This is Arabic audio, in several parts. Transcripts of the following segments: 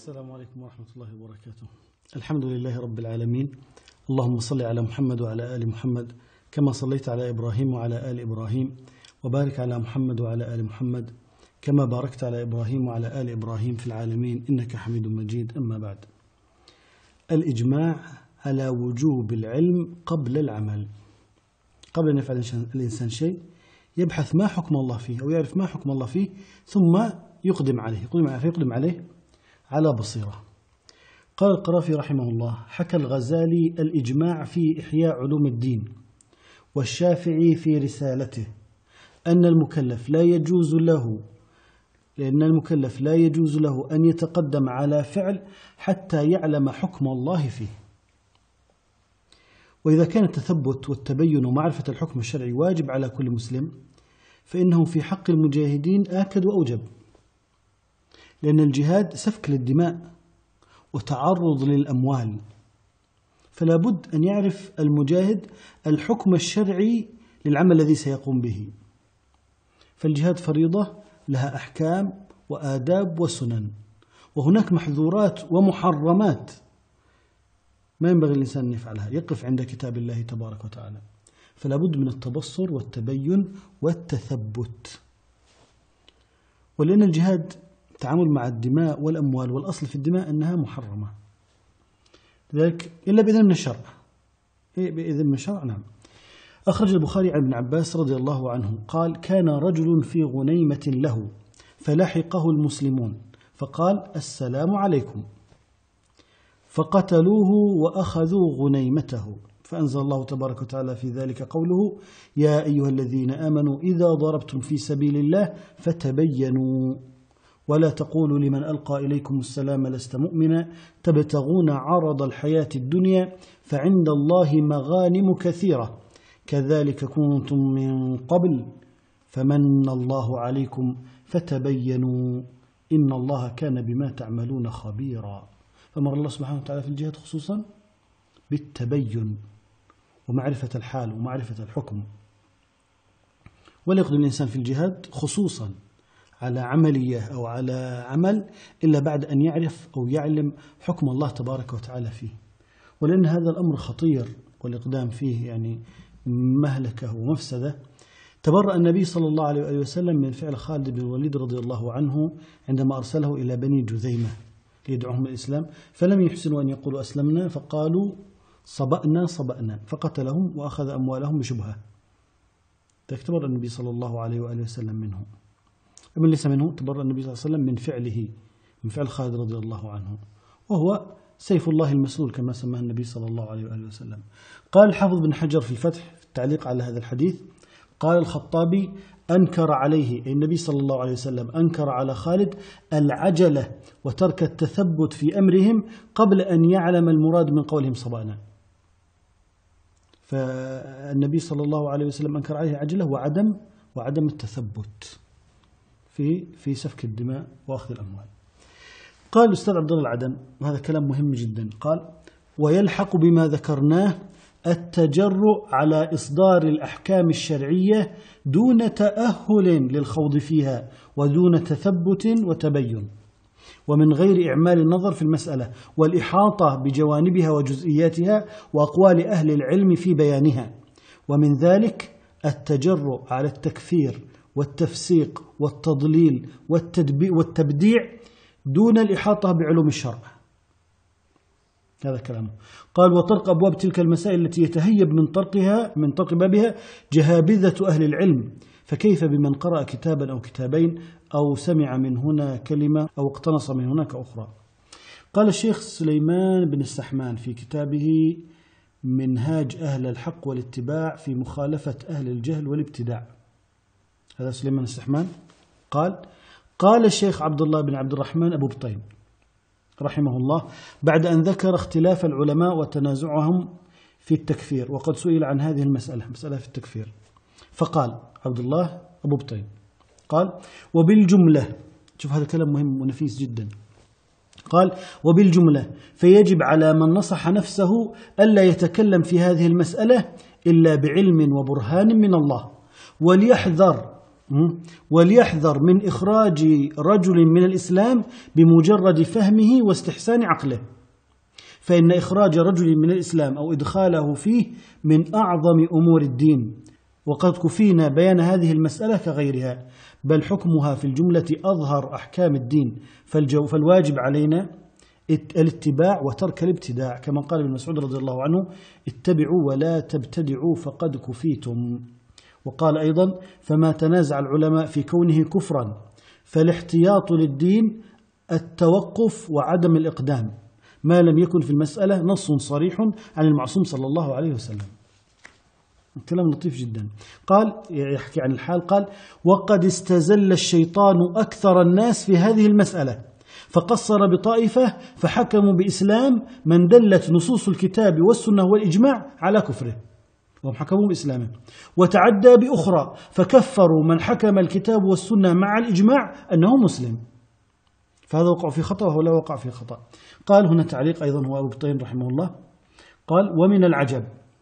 السلام عليكم ورحمة الله وبركاته. الحمد لله رب العالمين، اللهم صل على محمد وعلى آل محمد كما صليت على إبراهيم وعلى آل إبراهيم، وبارك على محمد وعلى آل محمد كما باركت على إبراهيم وعلى آل إبراهيم في العالمين إنك حميد مجيد. أما بعد، الإجماع على وجوب العلم قبل العمل. قبل أن يفعل الإنسان شيء يبحث ما حكم الله فيه أو يعرف ما حكم الله فيه ثم يقدم عليه على بصيرة. قال القرافي رحمه الله: حكى الغزالي الإجماع في إحياء علوم الدين، والشافعي في رسالته، أن المكلف لا يجوز له أن يتقدم على فعل حتى يعلم حكم الله فيه. وإذا كان التثبت والتبين ومعرفة الحكم الشرعي واجب على كل مسلم، فإنه في حق المجاهدين آكد وأوجب، لأن الجهاد سفك للدماء وتعرض للأموال، فلا بد أن يعرف المجاهد الحكم الشرعي للعمل الذي سيقوم به. فالجهاد فريضة لها أحكام وآداب وسنن، وهناك محظورات ومحرمات ما ينبغي الإنسان أن يفعلها، يقف عند كتاب الله تبارك وتعالى. فلا بد من التبصر والتبين والتثبت. ولأن الجهاد تعامل مع الدماء والأموال، والأصل في الدماء أنها محرمة، لذلك إلا بإذن من الشرع. بإذن من الشرع، نعم. أخرج البخاري عن ابن عباس رضي الله عنه قال: كان رجل في غنيمة له فلحقه المسلمون فقال: السلام عليكم، فقتلوه وأخذوا غنيمته، فأنزل الله تبارك وتعالى في ذلك قوله: يا أيها الذين آمنوا إذا ضربتم في سبيل الله فتبينوا ولا تقولوا لمن ألقى إليكم السلام لست مؤمنا تبتغون عرض الحياة الدنيا فعند الله مغانم كثيرة كذلك كنتم من قبل فمن الله عليكم فتبينوا إن الله كان بما تعملون خبيرا. فأمر الله سبحانه وتعالى في الجهاد خصوصا بالتبين ومعرفة الحال ومعرفة الحكم. ولا يقدم الإنسان في الجهاد خصوصا على عملية أو على عمل إلا بعد أن يعرف أو يعلم حكم الله تبارك وتعالى فيه، ولأن هذا الأمر خطير والإقدام فيه يعني مهلكة ومفسدة. تبرأ النبي صلى الله عليه وآله وسلم من فعل خالد بن الوليد رضي الله عنه عندما أرسله إلى بني جذيمة ليدعوهم الإسلام، فلم يحسنوا أن يقولوا أسلمنا، فقالوا صبأنا، فقتلهم وأخذ أموالهم بشبهة. تبرأ النبي صلى الله عليه وآله وسلم منه. من ليس منه تبرأ النبي صلى الله عليه وسلم من فعله، من فعل خالد رضي الله عنه، وهو سيف الله المسلول كما سماه النبي صلى الله عليه وآله وسلم. قال الحافظ بن حجر في الفتح في التعليق على هذا الحديث: قال الخطابي: أنكر عليه، أي النبي صلى الله عليه وسلم أنكر على خالد العجلة وترك التثبت في أمرهم قبل أن يعلم المراد من قولهم صبانا. فالنبي صلى الله عليه وسلم أنكر عليه العجلة وعدم التثبت في سفك الدماء وأخذ الأموال. قال الأستاذ عبد الله العدن، وهذا كلام مهم جدا، قال: ويلحق بما ذكرناه التجرؤ على إصدار الأحكام الشرعية دون تأهل للخوض فيها ودون تثبت وتبين، ومن غير إعمال النظر في المسألة والإحاطة بجوانبها وجزئياتها وأقوال أهل العلم في بيانها. ومن ذلك التجرؤ على التكفير والتفسيق والتضليل والتبديع دون الإحاطة بعلوم الشرع. هذا كلامه. قال: وطرق أبواب تلك المسائل التي يتهيب من طرق بابها جهابذة أهل العلم، فكيف بمن قرأ كتابا أو كتابين أو سمع من هنا كلمة أو اقتنص من هناك أخرى. قال الشيخ سليمان بن السحمان في كتابه منهاج أهل الحق والاتباع في مخالفة أهل الجهل والابتداع، هذا سليمان السحمان قال الشيخ عبد الله بن عبد الرحمن أبو بطين رحمه الله بعد أن ذكر اختلاف العلماء وتنازعهم في التكفير، وقد سئل عن هذه مسألة في التكفير، فقال عبد الله أبو بطين قال: وبالجملة، شوف هذا كلام مهم ونفيس جدا، قال: وبالجملة فيجب على من نصح نفسه ألا يتكلم في هذه المسألة إلا بعلم وبرهان من الله، وليحذر وليحذر من إخراج رجل من الإسلام بمجرد فهمه واستحسان عقله، فإن إخراج رجل من الإسلام أو إدخاله فيه من أعظم أمور الدين، وقد كفينا بيان هذه المسألة كغيرها، بل حكمها في الجملة أظهر أحكام الدين، فالواجب علينا الاتباع وترك الابتداع، كما قال ابن مسعود رضي الله عنه: اتبعوا ولا تبتدعوا فقد كفيتم. وقال أيضا: فما تنازع العلماء في كونه كفرا فالاحتياط للدين التوقف وعدم الإقدام، ما لم يكن في المسألة نص صريح عن المعصوم صلى الله عليه وسلم. كلام لطيف جدا. قال يحكي عن الحال، قال: وقد استزل الشيطان أكثر الناس في هذه المسألة، فقصر بطائفة فحكموا بإسلام من دلت نصوص الكتاب والسنة والإجماع على كفره، وهم حكموا بإسلامه، وتعدى بأخرى فكفروا من حكم الكتاب والسنة مع الإجماع أنه مسلم، فهذا وقع في خطأ وهو لا وقع في خطأ. قال هنا تعليق أيضا هو أبو بطين رحمه الله، قال: ومن العجب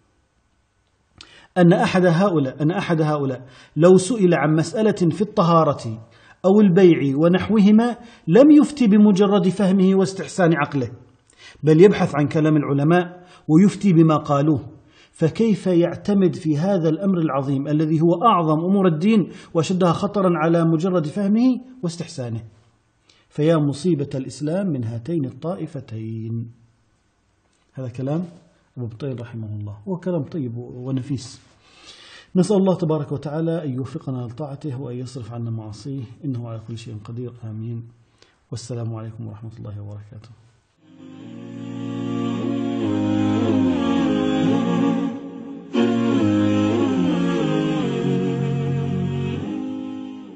أن أحد هؤلاء لو سئل عن مسألة في الطهارة أو البيع ونحوهما لم يفتي بمجرد فهمه واستحسان عقله، بل يبحث عن كلام العلماء ويفتي بما قالوه، فكيف يعتمد في هذا الأمر العظيم الذي هو أعظم أمور الدين وأشدها خطرا على مجرد فهمه واستحسانه؟ فيا مصيبة الإسلام من هاتين الطائفتين. هذا كلام أبو بطين رحمه الله، هو كلام طيب ونفيس. نسأل الله تبارك وتعالى أن يوفقنا لطاعته وأن يصرف عنا معاصيه، إنه على كل شيء قدير. آمين. والسلام عليكم ورحمة الله وبركاته.